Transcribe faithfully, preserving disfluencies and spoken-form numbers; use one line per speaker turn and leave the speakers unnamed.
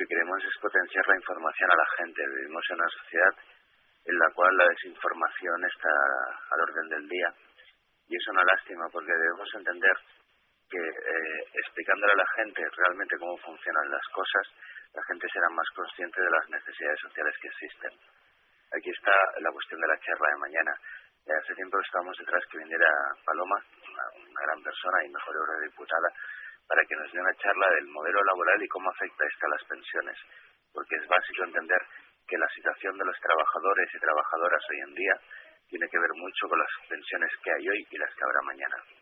que queremos es potenciar la información a la gente. Vivimos en una sociedad en la cual la desinformación está al orden del día y es una lástima porque debemos entender que eh, explicándole a la gente realmente cómo funcionan las cosas, la gente será más consciente de las necesidades sociales que existen. Aquí está la cuestión de la charla de mañana. Ya hace tiempo estábamos detrás que viniera Paloma, una, una gran persona y mejor eurodiputada, para que nos dé una charla del modelo laboral y cómo afecta esto a las pensiones. Porque es básico entender que la situación de los trabajadores y trabajadoras hoy en día tiene que ver mucho con las pensiones que hay hoy y las que habrá mañana.